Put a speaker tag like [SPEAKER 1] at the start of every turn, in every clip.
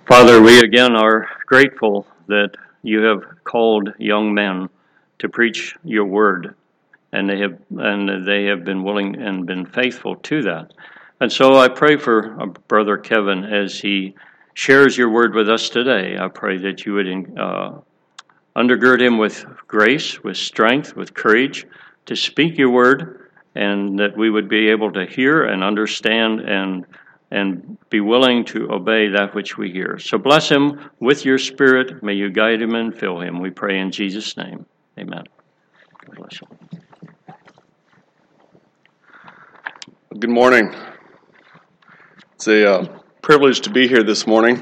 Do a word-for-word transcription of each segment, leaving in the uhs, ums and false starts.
[SPEAKER 1] Father, we again are grateful that you have called young men to preach your word, and they have and they have been willing and been faithful to that. And so I pray for uh, Brother Kevin as he shares your word with us today. I pray that you would uh, undergird him with grace, with strength, with courage to speak your word, and that we would be able to hear and understand and and be willing to obey that which we hear. So bless him with your spirit. May you guide him and fill him. We pray in Jesus' name. Amen. God bless you.
[SPEAKER 2] Good morning. It's a uh, privilege to be here this morning.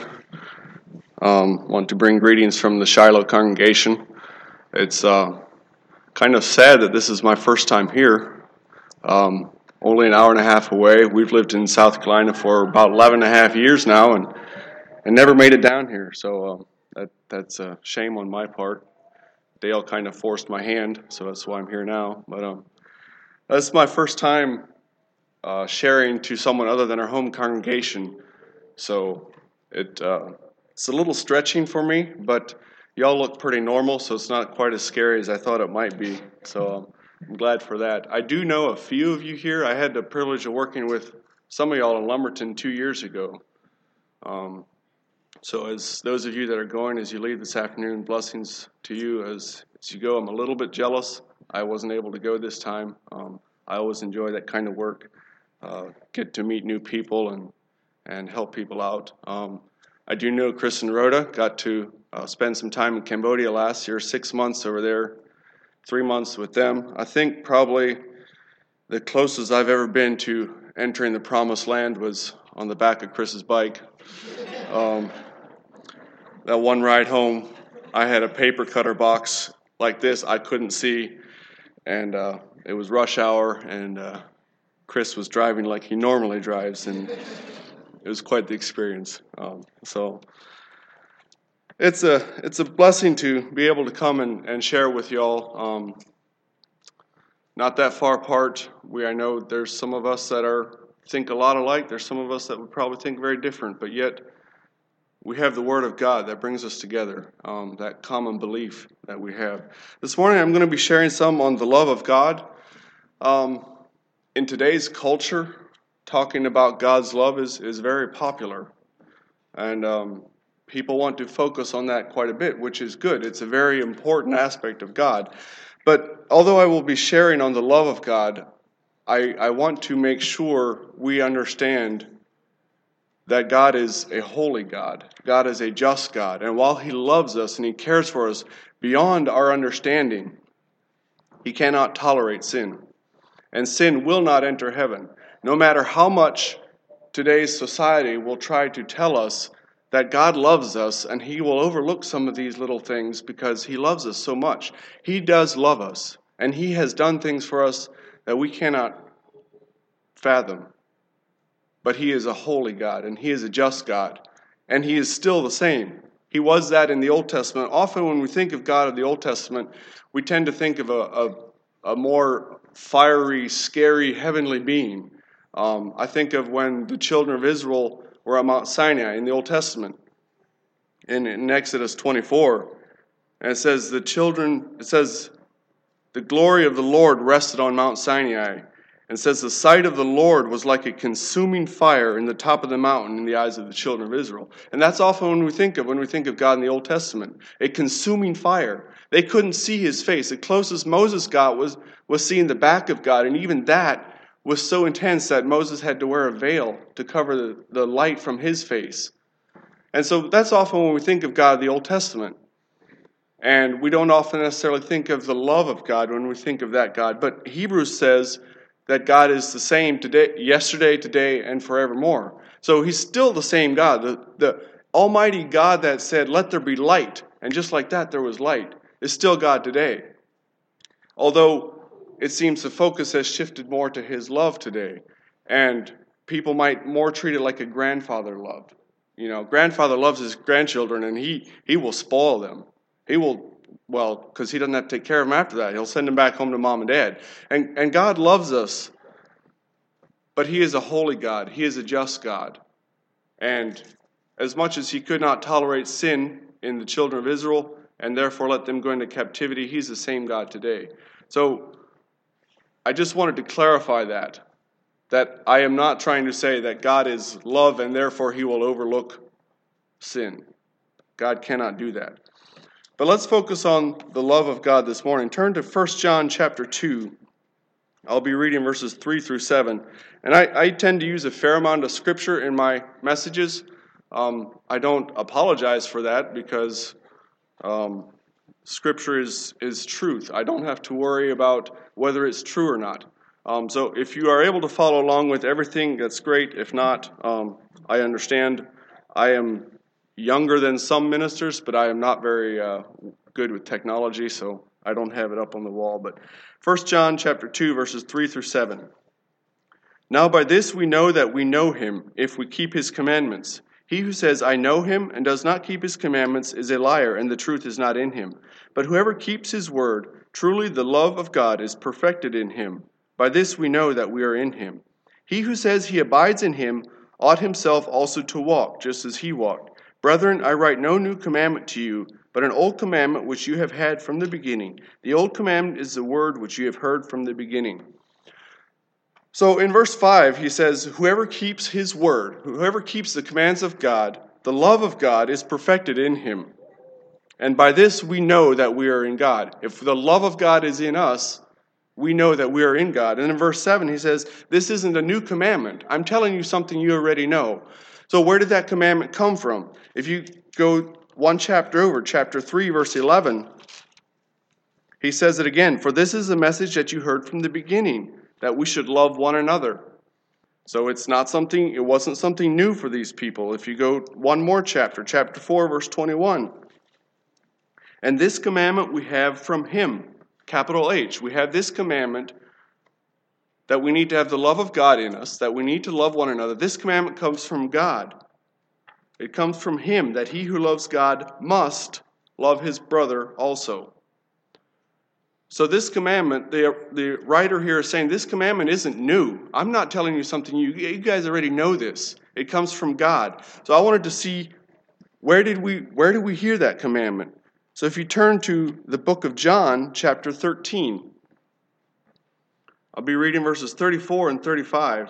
[SPEAKER 2] Um, want to bring greetings from the Shiloh congregation. It's uh, kind of sad that this is my first time here. Um, only an hour and a half away. We've lived in South Carolina for about eleven and a half years now, and and never made it down here. So uh, that that's a shame on my part. Dale kind of forced my hand, so that's why I'm here now. But um, that's my first time uh, sharing to someone other than our home congregation. So it uh, it's a little stretching for me, but y'all look pretty normal, so it's not quite as scary as I thought it might be. So um, I'm glad for that. I do know a few of you here. I had the privilege of working with some of y'all in Lumberton two years ago. Um, so as those of you that are going, as you leave this afternoon, blessings to you as, as you go. I'm a little bit jealous. I wasn't able to go this time. Um, I always enjoy that kind of work. Uh, get to meet new people and, and help people out. Um, I do know Chris and Rhoda. Got to uh, spend some time in Cambodia last year, six months over there, three months with them. I think probably the closest I've ever been to entering the promised land was on the back of Chris's bike. Um, that one ride home, I had a paper cutter box like this I couldn't see, and uh, it was rush hour, and uh, Chris was driving like he normally drives, and it was quite the experience. Um, so it's a it's a blessing to be able to come and, and share with y'all. Um, not that far apart. We I know there's some of us that are think a lot alike. There's some of us that would probably think very different, but yet we have the Word of God that brings us together, um, that common belief that we have. This morning I'm going to be sharing some on the love of God. Um, in today's culture, talking about God's love is, is very popular. And um, people want to focus on that quite a bit, which is good. It's a very important aspect of God. But although I will be sharing on the love of God, I, I want to make sure we understand that God is a holy God. God is a just God. And while He loves us and He cares for us beyond our understanding, He cannot tolerate sin. And sin will not enter heaven. No matter how much today's society will try to tell us that God loves us, and He will overlook some of these little things because He loves us so much. He does love us, and He has done things for us that we cannot fathom. But He is a holy God, and He is a just God, and He is still the same. He was that in the Old Testament. Often when we think of God of the Old Testament, we tend to think of a, a, a more fiery, scary, heavenly being. Um, I think of when the children of Israel were at Mount Sinai in the Old Testament, in, in Exodus twenty-four, and it says the children, it says the glory of the Lord rested on Mount Sinai, and it says the sight of the Lord was like a consuming fire in the top of the mountain in the eyes of the children of Israel. And that's often when we think of when we think of God in the Old Testament, a consuming fire. They couldn't see His face. The closest Moses got was was seeing the back of God, and even that was so intense that Moses had to wear a veil to cover the, the light from his face. And so that's often when we think of God in the Old Testament. And we don't often necessarily think of the love of God when we think of that God. But Hebrews says that God is the same today, yesterday, today, and forevermore. So He's still the same God. The, the Almighty God that said, "Let there be light," and just like that there was light, is still God today. Although it seems the focus has shifted more to His love today. And people might more treat it like a grandfather love. You know, grandfather loves his grandchildren, and he, he will spoil them. He will, well, because he doesn't have to take care of them after that. He'll send them back home to mom and dad. And, and God loves us, but He is a holy God. He is a just God. And as much as he could not tolerate sin in the children of Israel and therefore let them go into captivity, he's the same God today. So I just wanted to clarify that, that I am not trying to say that God is love and therefore he will overlook sin. God cannot do that. But let's focus on the love of God this morning. Turn to First John chapter two. I'll be reading verses three through seven. And I, I tend to use a fair amount of scripture in my messages. Um, I don't apologize for that because um, scripture is, is truth. I don't have to worry about whether it's true or not. Um, so if you are able to follow along with everything, that's great. If not, um, I understand. I am younger than some ministers, but I am not very uh, good with technology, so I don't have it up on the wall. But First John chapter two, verses three through seven. Now by this we know that we know him, if we keep his commandments. He who says, I know him, and does not keep his commandments is a liar, and the truth is not in him. But whoever keeps his word, truly the love of God is perfected in him. By this we know that we are in him. He who says he abides in him ought himself also to walk, just as he walked. Brethren, I write no new commandment to you, but an old commandment which you have had from the beginning. The old commandment is the word which you have heard from the beginning. So in verse five, he says, whoever keeps his word, whoever keeps the commands of God, the love of God is perfected in him. And by this we know that we are in God. If the love of God is in us, we know that we are in God. And in verse seven, he says, this isn't a new commandment. I'm telling you something you already know. So where did that commandment come from? If you go one chapter over, chapter three, verse eleven, he says it again, for this is the message that you heard from the beginning, that we should love one another. So it's not something, it wasn't something new for these people. If you go one more chapter, chapter four, verse twenty-one, and this commandment we have from him, capital H, we have this commandment that we need to have the love of God in us, that we need to love one another. This commandment comes from God. It comes from him, that he who loves God must love his brother also. So this commandment, the, the writer here is saying this commandment isn't new. I'm not telling you something you, you guys already know this. It comes from God. So I wanted to see where did we where did we hear that commandment? So if you turn to the book of John, chapter thirteen, I'll be reading verses thirty-four and thirty-five.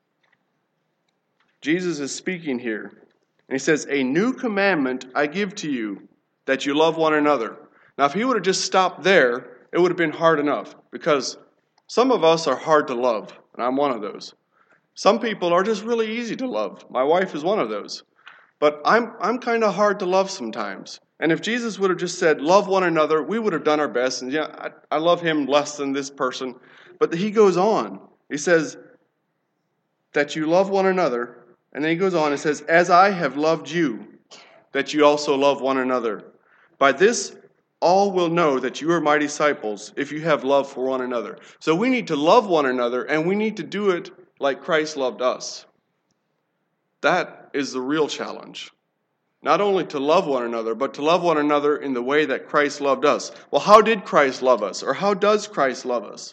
[SPEAKER 2] Jesus is speaking here. And he says, a new commandment I give to you, that you love one another. Now if he would have just stopped there, it would have been hard enough. Because some of us are hard to love, and I'm one of those. Some people are just really easy to love. My wife is one of those. But I'm I'm kind of hard to love sometimes. And if Jesus would have just said, love one another, we would have done our best. And yeah, I, I love him less than this person. But he goes on. He says that you love one another. And then he goes on and says, as I have loved you, that you also love one another. By this, all will know that you are my disciples if you have love for one another. So we need to love one another, and we need to do it like Christ loved us. That is the real challenge. Not only to love one another, but to love one another in the way that Christ loved us. Well, how did Christ love us? Or how does Christ love us?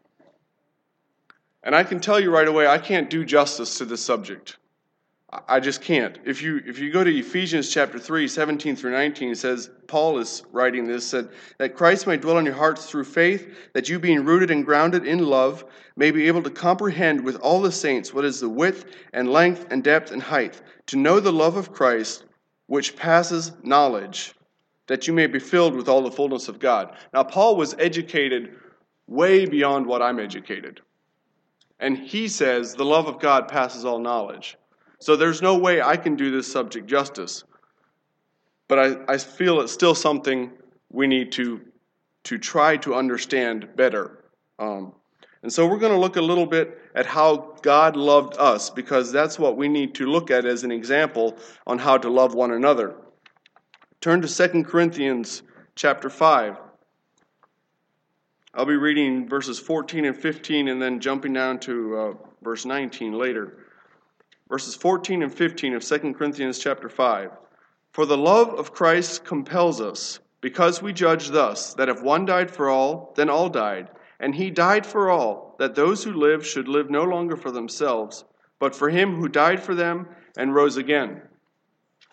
[SPEAKER 2] And I can tell you right away, I can't do justice to this subject. I just can't. If you if you go to Ephesians chapter three, seventeen through nineteen, it says, Paul is writing this, said, that Christ may dwell in your hearts through faith, that you being rooted and grounded in love, may be able to comprehend with all the saints what is the width and length and depth and height, to know the love of Christ, which passes knowledge, that you may be filled with all the fullness of God. Now, Paul was educated way beyond what I'm educated. And he says the love of God passes all knowledge. So there's no way I can do this subject justice. But I, I feel it's still something we need to, to try to understand better. Um, and so we're going to look a little bit at how God loved us, because that's what we need to look at as an example on how to love one another. Turn to Second Corinthians chapter five. I'll be reading verses fourteen and fifteen and then jumping down to uh, verse nineteen later. Verses fourteen and fifteen of Second Corinthians chapter five. For the love of Christ compels us, because we judge thus, that if one died for all, then all died. And he died for all, that those who live should live no longer for themselves, but for him who died for them and rose again.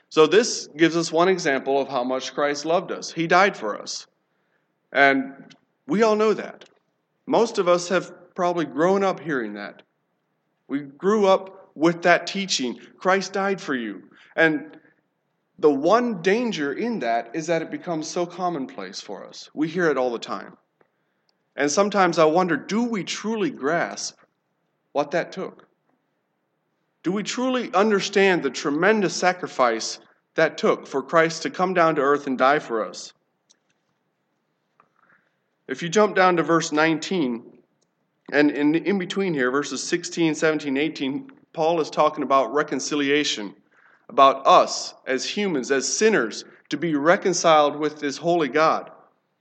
[SPEAKER 2] So this gives us one example of how much Christ loved us. He died for us. And we all know that. Most of us have probably grown up hearing that. We grew up with that teaching. Christ died for you. And the one danger in that is that it becomes so commonplace for us. We hear it all the time. And sometimes I wonder, do we truly grasp what that took? Do we truly understand the tremendous sacrifice that took for Christ to come down to earth and die for us? If you jump down to verse nineteen, and in, in between here, verses sixteen, seventeen, eighteen, Paul is talking about reconciliation, about us as humans, as sinners, to be reconciled with this holy God.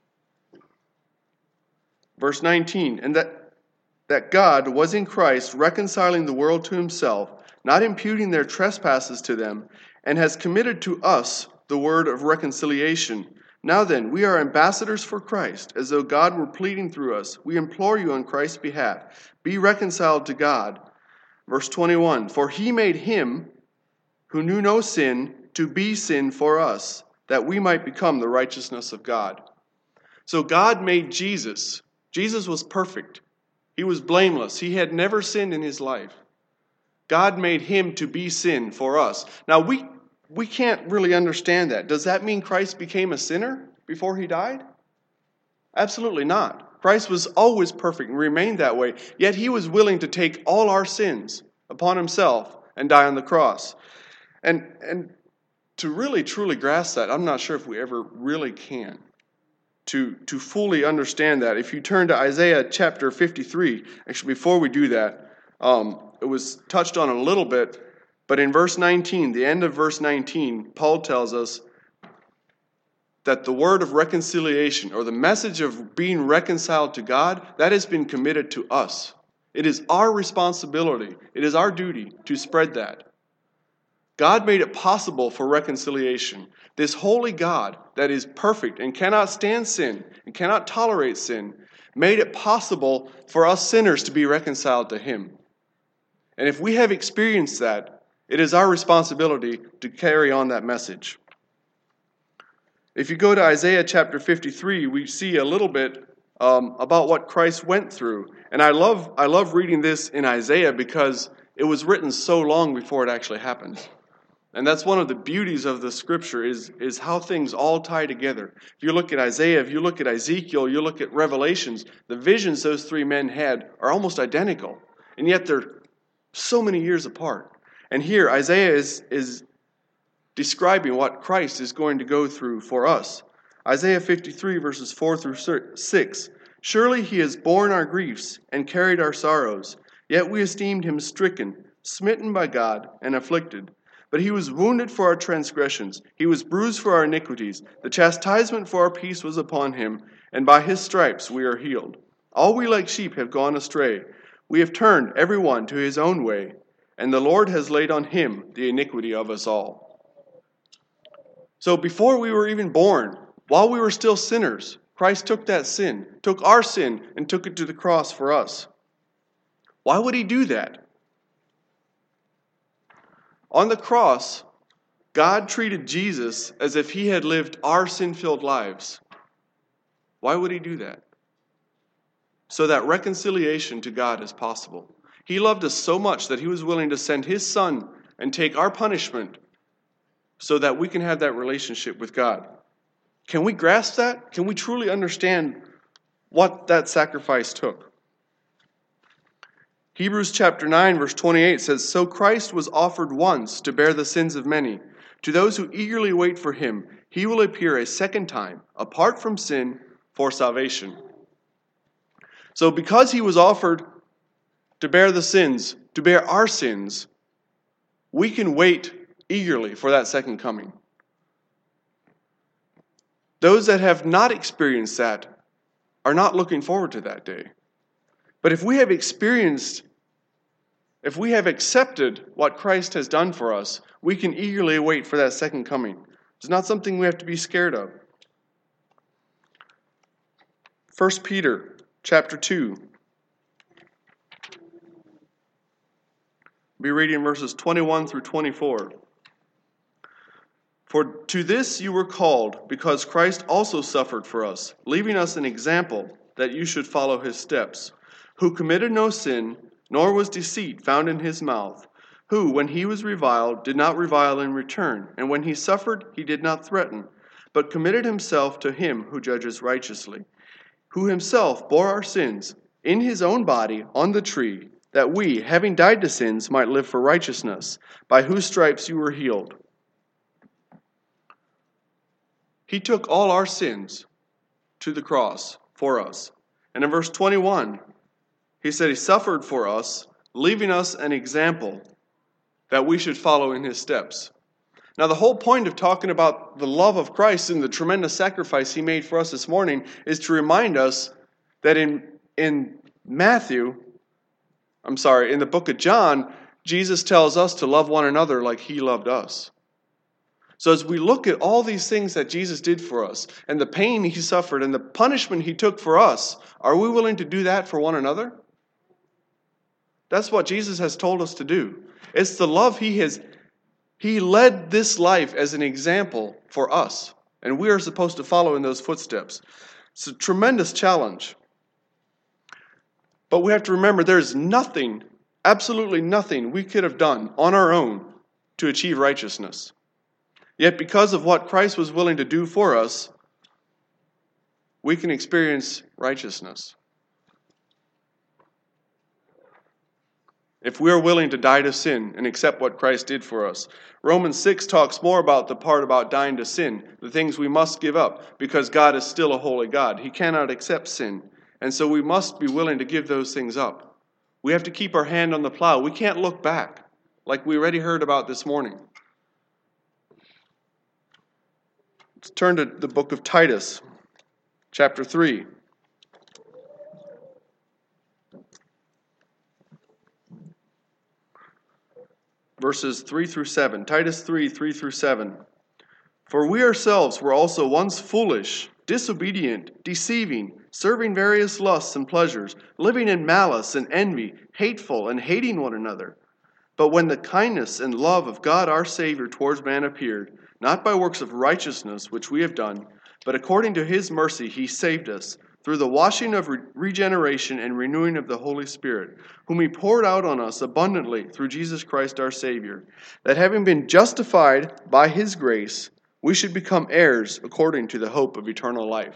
[SPEAKER 2] Verse nineteen, and that, that God was in Christ reconciling the world to himself, not imputing their trespasses to them, and has committed to us the word of reconciliation. Now then, we are ambassadors for Christ, as though God were pleading through us. We implore you on Christ's behalf, be reconciled to God. Verse twenty-one, for he made him who knew no sin to be sin for us, that we might become the righteousness of God. So God made Jesus. Jesus was perfect. He was blameless. He had never sinned in his life. God made him to be sin for us. Now, we, we can't really understand that. Does that mean Christ became a sinner before he died? Absolutely not. Christ was always perfect and remained that way, yet he was willing to take all our sins upon himself and die on the cross. And, and to really, truly grasp that, I'm not sure if we ever really can. To, to fully understand that, if you turn to Isaiah chapter fifty-three, actually before we do that, um, it was touched on a little bit, but in verse nineteen, the end of verse nineteen, Paul tells us that the word of reconciliation, or the message of being reconciled to God, that has been committed to us. It is our responsibility, it is our duty to spread that. God made it possible for reconciliation. This holy God that is perfect and cannot stand sin and cannot tolerate sin made it possible for us sinners to be reconciled to him. And if we have experienced that, it is our responsibility to carry on that message. If you go to Isaiah chapter fifty-three, we see a little bit um, about what Christ went through. And I love, I love reading this in Isaiah because it was written so long before it actually happened. And that's one of the beauties of the scripture is, is how things all tie together. If you look at Isaiah, if you look at Ezekiel, you look at Revelations, the visions those three men had are almost identical. And yet they're so many years apart. And here Isaiah is, is describing what Christ is going to go through for us. Isaiah fifty-three verses four through six. Surely he has borne our griefs and carried our sorrows, yet we esteemed him stricken, smitten by God, and afflicted. But he was wounded for our transgressions, he was bruised for our iniquities. The chastisement for our peace was upon him, and by his stripes we are healed. All we like sheep have gone astray. We have turned every one to his own way, and the Lord has laid on him the iniquity of us all. So before we were even born, while we were still sinners, Christ took that sin, took our sin, and took it to the cross for us. Why would he do that? On the cross, God treated Jesus as if he had lived our sin-filled lives. Why would he do that? So that reconciliation to God is possible. He loved us so much that he was willing to send his son and take our punishment so that we can have that relationship with God. Can we grasp that? Can we truly understand what that sacrifice took? Hebrews chapter nine verse twenty-eight says, So Christ was offered once to bear the sins of many. To those who eagerly wait for him, he will appear a second time, apart from sin, for salvation. So because he was offered to bear the sins, to bear our sins, we can wait eagerly for that second coming. Those that have not experienced that are not looking forward to that day. But if we have experienced, if we have accepted what Christ has done for us, we can eagerly wait for that second coming. It's not something we have to be scared of. First Peter chapter two. I'll be reading verses twenty-one through twenty-four. For to this you were called, because Christ also suffered for us, leaving us an example that you should follow his steps, who committed no sin, nor was deceit found in his mouth, who, when he was reviled, did not revile in return, and when he suffered, he did not threaten, but committed himself to him who judges righteously, who himself bore our sins in his own body on the tree, that we, having died to sins, might live for righteousness, by whose stripes you were healed. He took all our sins to the cross for us. And in verse twenty-one, he said he suffered for us, leaving us an example that we should follow in his steps. Now, the whole point of talking about the love of Christ and the tremendous sacrifice he made for us this morning is to remind us that in, in Matthew, I'm sorry, in the book of John, Jesus tells us to love one another like he loved us. So as we look at all these things that Jesus did for us, and the pain he suffered, and the punishment he took for us, are we willing to do that for one another? That's what Jesus has told us to do. It's the love he has, he led this life as an example for us, and we are supposed to follow in those footsteps. It's a tremendous challenge. But we have to remember there's nothing, absolutely nothing we could have done on our own to achieve righteousness. Yet because of what Christ was willing to do for us, we can experience righteousness. If we are willing to die to sin and accept what Christ did for us. Romans six talks more about the part about dying to sin, the things we must give up, because God is still a holy God. He cannot accept sin, and so we must be willing to give those things up. We have to keep our hand on the plow. We can't look back, like we already heard about this morning. Let's turn to the book of Titus, chapter three. Verses three through seven. Titus three, three through seven. For we ourselves were also once foolish, disobedient, deceiving, serving various lusts and pleasures, living in malice and envy, hateful and hating one another. But when the kindness and love of God our Savior towards man appeared, not by works of righteousness which we have done, but according to his mercy he saved us, through the washing of re- regeneration and renewing of the Holy Spirit, whom he poured out on us abundantly through Jesus Christ our Savior, that having been justified by his grace, we should become heirs according to the hope of eternal life.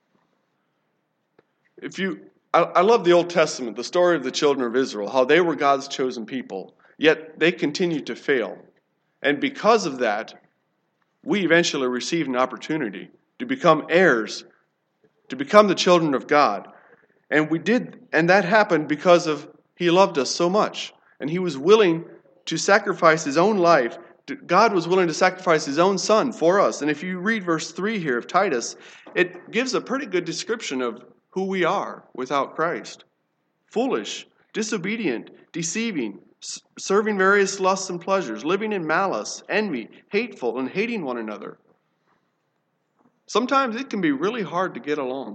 [SPEAKER 2] If you, I, I love the Old Testament, the story of the children of Israel, how they were God's chosen people, yet they continued to fail. And because of that, we eventually received an opportunity to become heirs, to become the children of God. And we did, and that happened because of he loved us so much. And he was willing to sacrifice his own life. God was willing to sacrifice his own son for us. And if you read verse three here of Titus, it gives a pretty good description of who we are without Christ. Foolish, disobedient, deceiving, serving various lusts and pleasures, living in malice, envy, hateful, and hating one another. Sometimes it can be really hard to get along.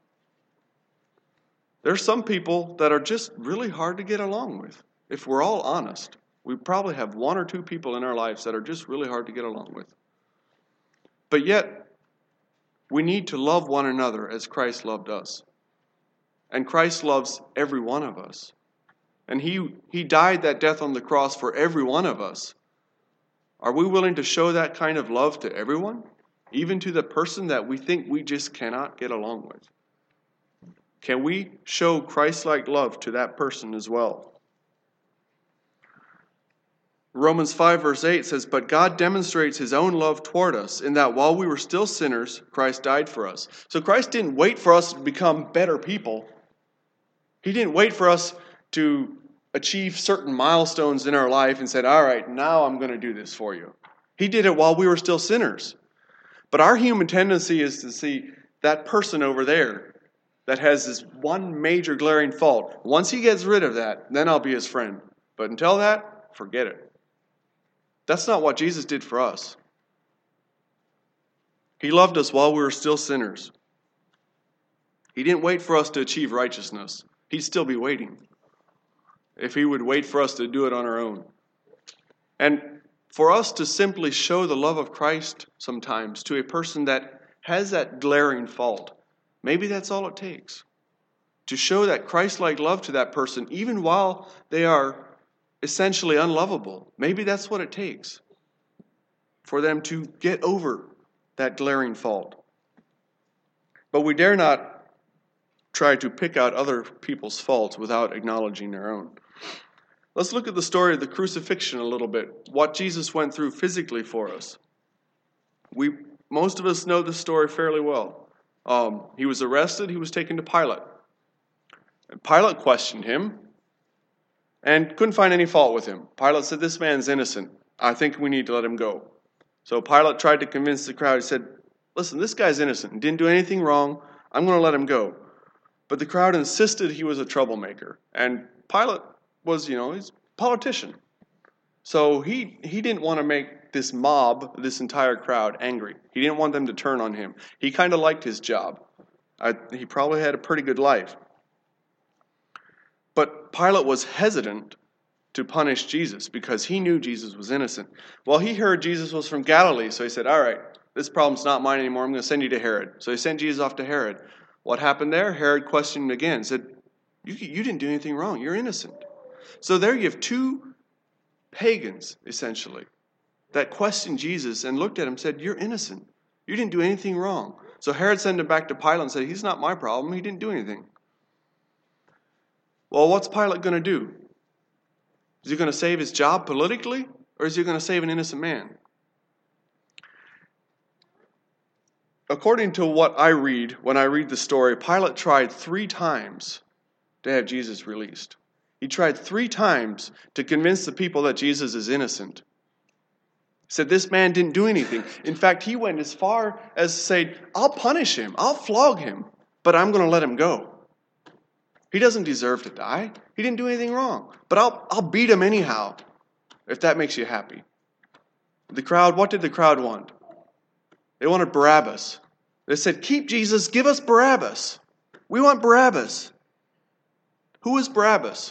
[SPEAKER 2] There's some people that are just really hard to get along with. If we're all honest, we probably have one or two people in our lives that are just really hard to get along with. But yet, we need to love one another as Christ loved us. And Christ loves every one of us. And he, he died that death on the cross for every one of us. Are we willing to show that kind of love to everyone? Even to the person that we think we just cannot get along with? Can we show Christ-like love to that person as well? Romans five verse eight says, But God demonstrates his own love toward us, in that while we were still sinners, Christ died for us. So Christ didn't wait for us to become better people. He didn't wait for us to achieve certain milestones in our life and said, all right, now I'm going to do this for you. He did it while we were still sinners. But our human tendency is to see that person over there that has this one major glaring fault. Once he gets rid of that, then I'll be his friend. But until that, forget it. That's not what Jesus did for us. He loved us while we were still sinners. He didn't wait for us to achieve righteousness. He'd still be waiting if he would wait for us to do it on our own. And for us to simply show the love of Christ sometimes to a person that has that glaring fault, maybe that's all it takes. To show that Christ-like love to that person, even while they are essentially unlovable. Maybe that's what it takes for them to get over that glaring fault. But we dare not try to pick out other people's faults without acknowledging our own. Let's look at the story of the crucifixion a little bit, what Jesus went through physically for us. We, most of us know this story fairly well. Um, he was arrested, he was taken to Pilate. And Pilate questioned him and couldn't find any fault with him. Pilate said, "This man's innocent. I think we need to let him go." So Pilate tried to convince the crowd. He said, "Listen, this guy's innocent. He didn't do anything wrong. I'm going to let him go." But the crowd insisted he was a troublemaker. And Pilate was, you know, he's a politician. So he, he didn't want to make this mob, this entire crowd, angry. He didn't want them to turn on him. He kind of liked his job. I, he probably had a pretty good life. But Pilate was hesitant to punish Jesus because he knew Jesus was innocent. Well, he heard Jesus was from Galilee, so he said, "All right, this problem's not mine anymore. I'm going to send you to Herod." So he sent Jesus off to Herod. What happened there? Herod questioned him again, said, you, you didn't do anything wrong. You're innocent. So there you have two pagans, essentially, that questioned Jesus and looked at him and said, "You're innocent. You didn't do anything wrong." So Herod sent him back to Pilate and said, "He's not my problem. He didn't do anything." Well, what's Pilate going to do? Is he going to save his job politically, or is he going to save an innocent man? According to what I read, when I read the story, Pilate tried three times to have Jesus released. He tried three times to convince the people that Jesus is innocent. He said, "This man didn't do anything." In fact, he went as far as to say, "I'll punish him, I'll flog him, but I'm going to let him go. He doesn't deserve to die. He didn't do anything wrong. But I'll, I'll beat him anyhow, if that makes you happy." The crowd, what did the crowd want? They wanted Barabbas. They said, "Keep Jesus, give us Barabbas. We want Barabbas." Who is Barabbas?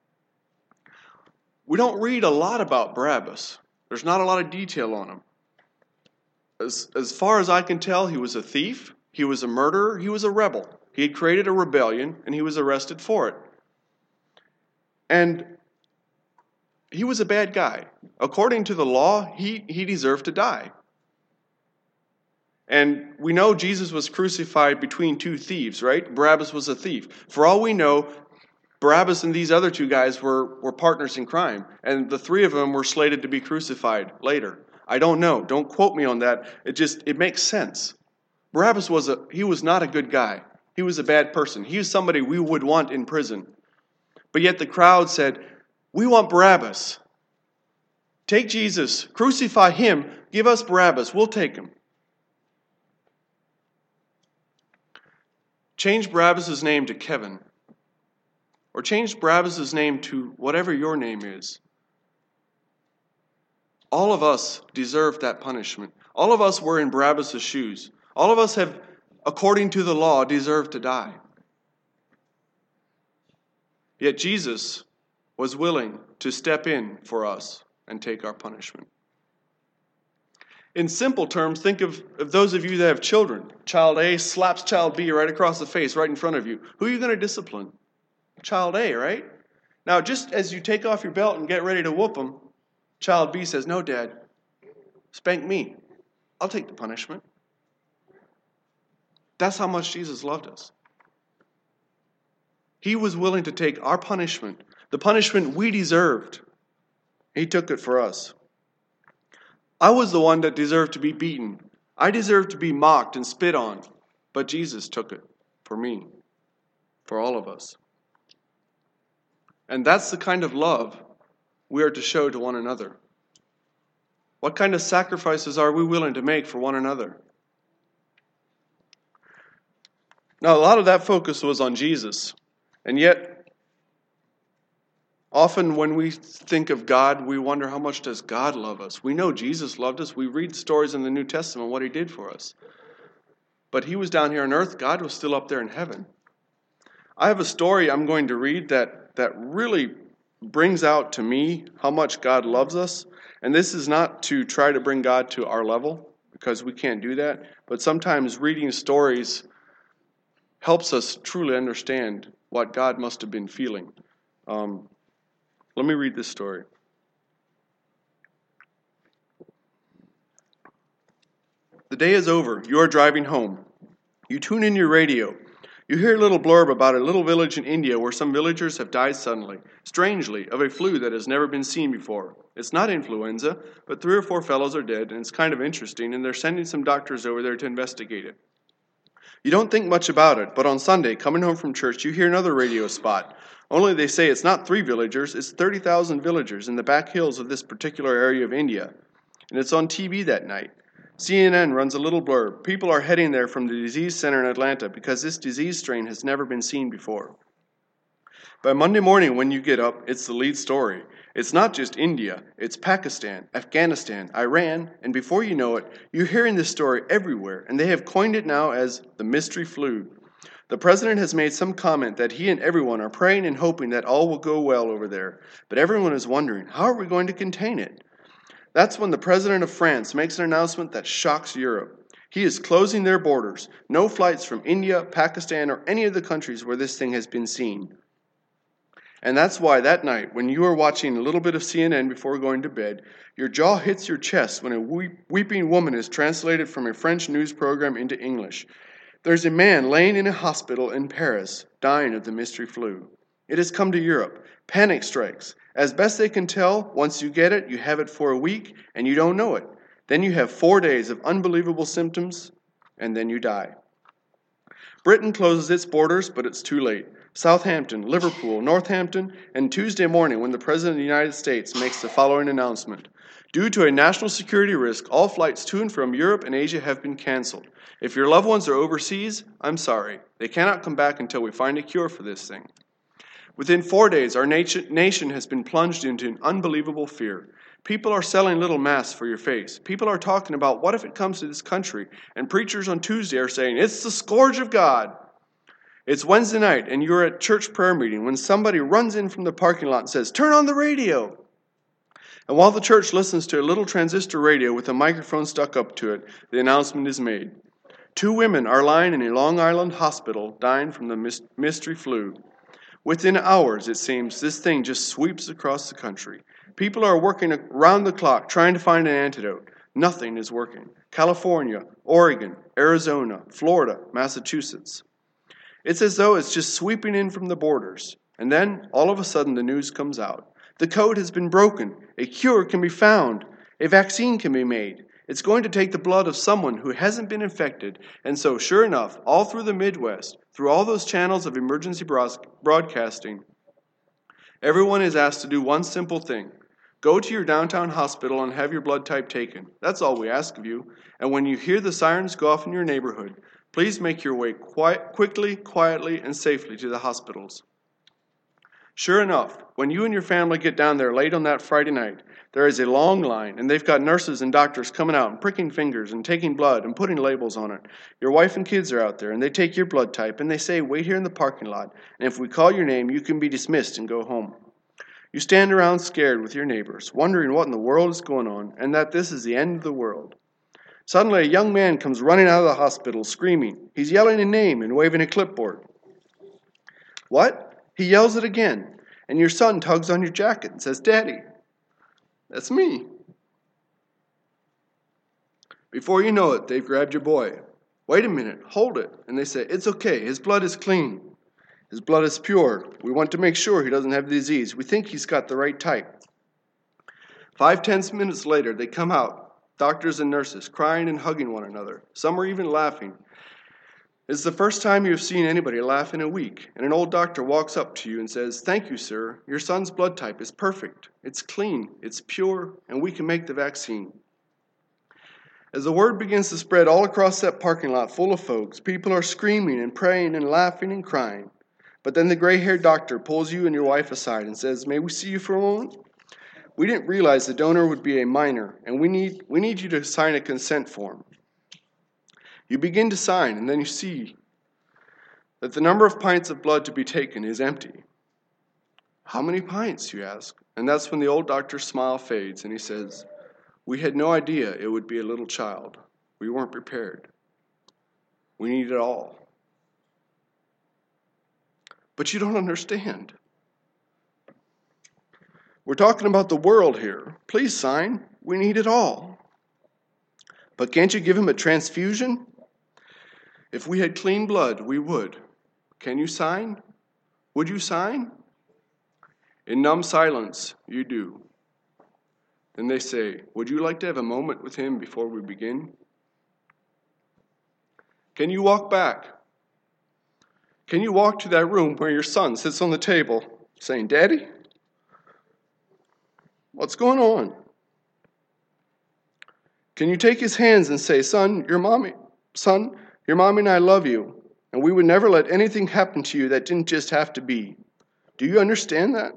[SPEAKER 2] We don't read a lot about Barabbas. There's not a lot of detail on him. As, as far as I can tell, he was a thief, he was a murderer, he was a rebel. He had created a rebellion, and he was arrested for it. And he was a bad guy. According to the law, he, he deserved to die. And we know Jesus was crucified between two thieves, right? Barabbas was a thief. For all we know, Barabbas and these other two guys were, were partners in crime. And the three of them were slated to be crucified later. I don't know. Don't quote me on that. It just, it makes sense. Barabbas was a, he was not a good guy. He was a bad person. He was somebody we would want in prison. But yet the crowd said, "We want Barabbas. Take Jesus, crucify him, give us Barabbas, we'll take him." Change Barabbas' name to Kevin. Or change Barabbas' name to whatever your name is. All of us deserve that punishment. All of us were in Barabbas' shoes. All of us have, according to the law, deserve to die. Yet Jesus was willing to step in for us and take our punishment. In simple terms, think of, of those of you that have children. Child A slaps child B right across the face, right in front of you. Who are you going to discipline? Child A, right? Now, just as you take off your belt and get ready to whoop them, child B says, "No, Dad, spank me. I'll take the punishment." That's how much Jesus loved us. He was willing to take our punishment, the punishment we deserved. He took it for us. I was the one that deserved to be beaten. I deserved to be mocked and spit on, but Jesus took it for me, for all of us. And that's the kind of love we are to show to one another. What kind of sacrifices are we willing to make for one another? Now, a lot of that focus was on Jesus. And yet, often when we think of God, we wonder, how much does God love us? We know Jesus loved us. We read stories in the New Testament, what he did for us. But he was down here on earth. God was still up there in heaven. I have a story I'm going to read that, that really brings out to me how much God loves us. And this is not to try to bring God to our level, because we can't do that, but sometimes reading stories helps us truly understand what God must have been feeling. Um, let me read this story. The day is over. You are driving home. You tune in your radio. You hear a little blurb about a little village in India where some villagers have died suddenly, strangely, of a flu that has never been seen before. It's not influenza, but three or four fellows are dead, and it's kind of interesting, and they're sending some doctors over there to investigate it. You don't think much about it, but on Sunday, coming home from church, you hear another radio spot. Only they say it's not three villagers, it's thirty thousand villagers in the back hills of this particular area of India. And it's on T V that night. C N N runs a little blurb. People are heading there from the disease center in Atlanta because this disease strain has never been seen before. By Monday morning when you get up, it's the lead story. It's not just India, it's Pakistan, Afghanistan, Iran, and before you know it, you're hearing this story everywhere, and they have coined it now as the mystery flu. The president has made some comment that he and everyone are praying and hoping that all will go well over there, but everyone is wondering, how are we going to contain it? That's when the president of France makes an announcement that shocks Europe. He is closing their borders. No flights from India, Pakistan, or any of the countries where this thing has been seen. And that's why that night, when you are watching a little bit of C N N before going to bed, your jaw hits your chest when a weeping woman is translated from a French news program into English. There's a man laying in a hospital in Paris, dying of the mystery flu. It has come to Europe. Panic strikes. As best they can tell, once you get it, you have it for a week, and you don't know it. Then you have four days of unbelievable symptoms, and then you die. Britain closes its borders, but it's too late. Southampton, Liverpool, Northampton, and Tuesday morning when the President of the United States makes the following announcement. Due to a national security risk, all flights to and from Europe and Asia have been canceled. If your loved ones are overseas, I'm sorry. They cannot come back until we find a cure for this thing. Within four days, our nation has been plunged into an unbelievable fear. People are selling little masks for your face. People are talking about what if it comes to this country, and preachers on Tuesday are saying, it's the scourge of God. It's Wednesday night, and you're at church prayer meeting when somebody runs in from the parking lot and says, turn on the radio. And while the church listens to a little transistor radio with a microphone stuck up to it, the announcement is made. Two women are lying in a Long Island hospital dying from the mystery flu. Within hours, it seems, this thing just sweeps across the country. People are working around the clock trying to find an antidote. Nothing is working. California, Oregon, Arizona, Florida, Massachusetts. It's as though it's just sweeping in from the borders. And then, all of a sudden, the news comes out. The code has been broken. A cure can be found. A vaccine can be made. It's going to take the blood of someone who hasn't been infected. And so, sure enough, all through the Midwest, through all those channels of emergency broadcasting, everyone is asked to do one simple thing. Go to your downtown hospital and have your blood type taken. That's all we ask of you. And when you hear the sirens go off in your neighborhood, please make your way quiet, quickly, quietly, and safely to the hospitals. Sure enough, when you and your family get down there late on that Friday night, there is a long line, and they've got nurses and doctors coming out and pricking fingers and taking blood and putting labels on it. Your wife and kids are out there, and they take your blood type, and they say, wait here in the parking lot, and if we call your name, you can be dismissed and go home. You stand around scared with your neighbors, wondering what in the world is going on, and that this is the end of the world. Suddenly, a young man comes running out of the hospital, screaming. He's yelling a name and waving a clipboard. What? He yells it again, and your son tugs on your jacket and says, Daddy, that's me. Before you know it, they've grabbed your boy. Wait a minute, hold it. And they say, it's okay, his blood is clean. His blood is pure. We want to make sure he doesn't have the disease. We think he's got the right type. Five, ten minutes later, they come out, doctors and nurses, crying and hugging one another. Some are even laughing. It's the first time you've seen anybody laugh in a week, and an old doctor walks up to you and says, thank you, sir. Your son's blood type is perfect. It's clean, it's pure, and we can make the vaccine. As the word begins to spread all across that parking lot full of folks, people are screaming and praying and laughing and crying. But then the gray-haired doctor pulls you and your wife aside and says, may we see you for a moment? We didn't realize the donor would be a minor, and we need, we need you to sign a consent form. You begin to sign, and then you see that the number of pints of blood to be taken is empty. How many pints, you ask? And that's when the old doctor's smile fades, and he says, We had no idea it would be a little child. We weren't prepared. We needed it all. But you don't understand. We're talking about the world here. Please sign. We need it all. But can't you give him a transfusion? If we had clean blood, we would. Can you sign? Would you sign? In numb silence, you do. Then they say, would you like to have a moment with him before we begin? Can you walk back? Can you walk to that room where your son sits on the table saying, Daddy, what's going on? Can you take his hands and say, son, your mommy, son, your mommy and I love you, and we would never let anything happen to you that didn't just have to be. Do you understand that?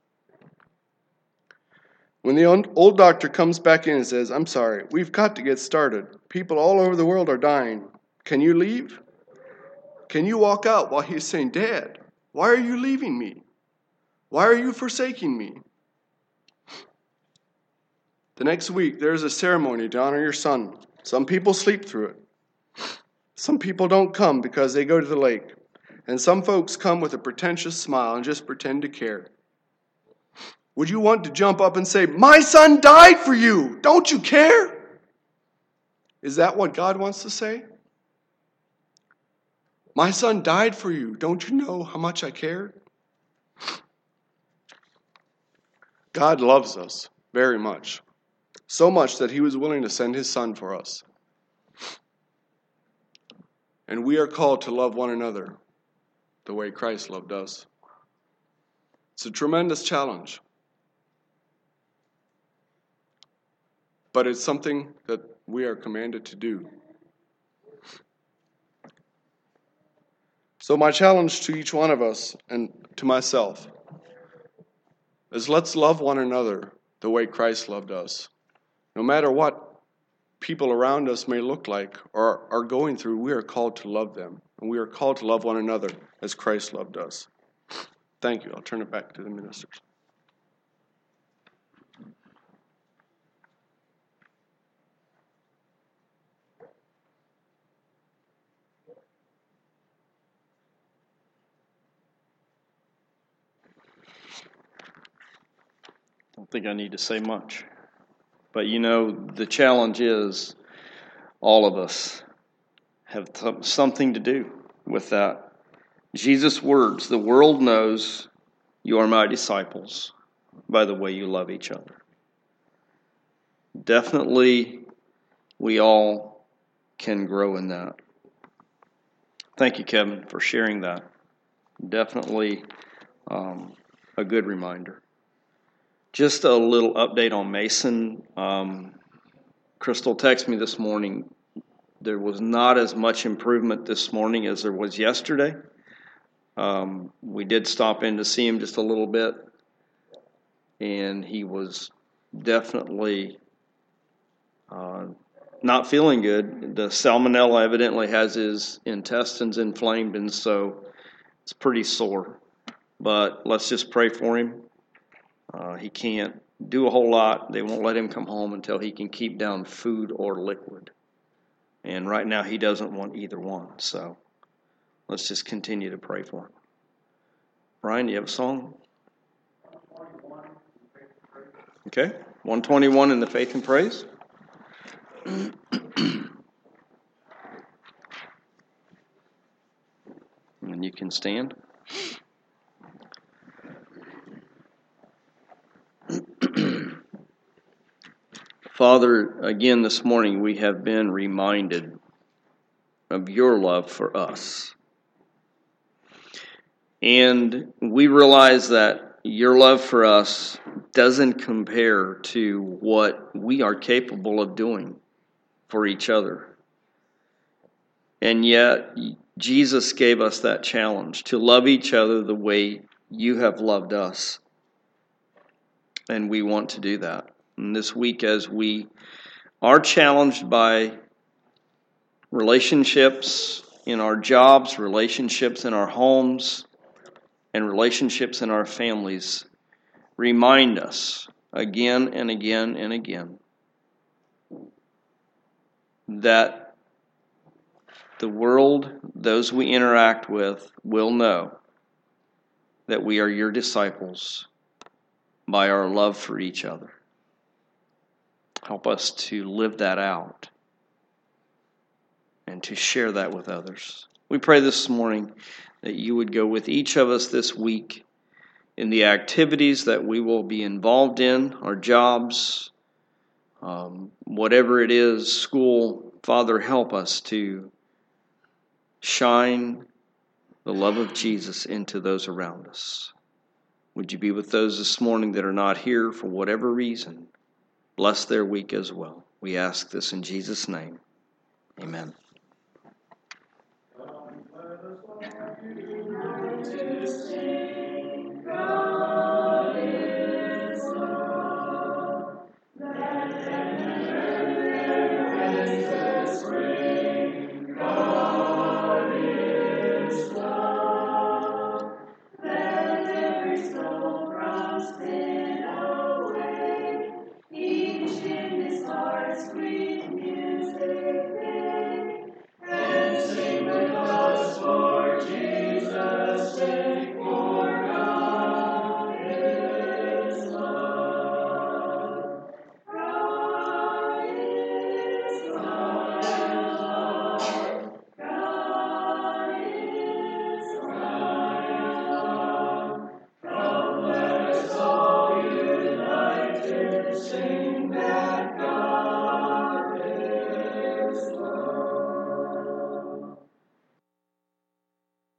[SPEAKER 2] When the old doctor comes back in and says, I'm sorry, we've got to get started. People all over the world are dying. Can you leave? Can you walk out while he's saying, Dad, why are you leaving me? Why are you forsaking me? The next week, there's a ceremony to honor your son. Some people sleep through it. Some people don't come because they go to the lake. And some folks come with a pretentious smile and just pretend to care. Would you want to jump up and say, my son died for you. Don't you care? Is that what God wants to say? My son died for you. Don't you know how much I care? God loves us very much. So much that he was willing to send his son for us. And we are called to love one another the way Christ loved us. It's a tremendous challenge. But it's something that we are commanded to do. So my challenge to each one of us and to myself is let's love one another the way Christ loved us. No matter what people around us may look like or are going through, we are called to love them. And we are called to love one another as Christ loved us. Thank you. I'll turn it back to the ministers.
[SPEAKER 1] I don't think I need to say much. But you know, the challenge is all of us have th- something to do with that. Jesus' words, the world knows you are my disciples by the way you love each other. Definitely, we all can grow in that. Thank you, Kevin, for sharing that. Definitely um, a good reminder. Just a little update on Mason. Um, Crystal texted me this morning. There was not as much improvement this morning as there was yesterday. Um, we did stop in to see him just a little bit, and he was definitely uh, not feeling good. The salmonella evidently has his intestines inflamed, and so it's pretty sore. But let's just pray for him. Uh, he can't do a whole lot. They won't let him come home until he can keep down food or liquid. And right now he doesn't want either one. So let's just continue to pray for him. Brian, do you have a song? Okay. one twenty-one in the Faith and Praise. And you can stand. Father, again this morning we have been reminded of your love for us. And we realize that your love for us doesn't compare to what we are capable of doing for each other. And yet, Jesus gave us that challenge to love each other the way you have loved us. And we want to do that. And this week, as we are challenged by relationships in our jobs, relationships in our homes, and relationships in our families, remind us again and again and again
[SPEAKER 3] that the world, those we interact with, will know that we are your disciples by our love for each other. Help us to live that out and to share that with others. We pray this morning that you would go with each of us this week in the activities that we will be involved in, our jobs, um, whatever it is, school. Father, help us to shine the love of Jesus into those around us. Would you be with those this morning that are not here for whatever reason? Bless their week as well. We ask this in Jesus' name. Amen.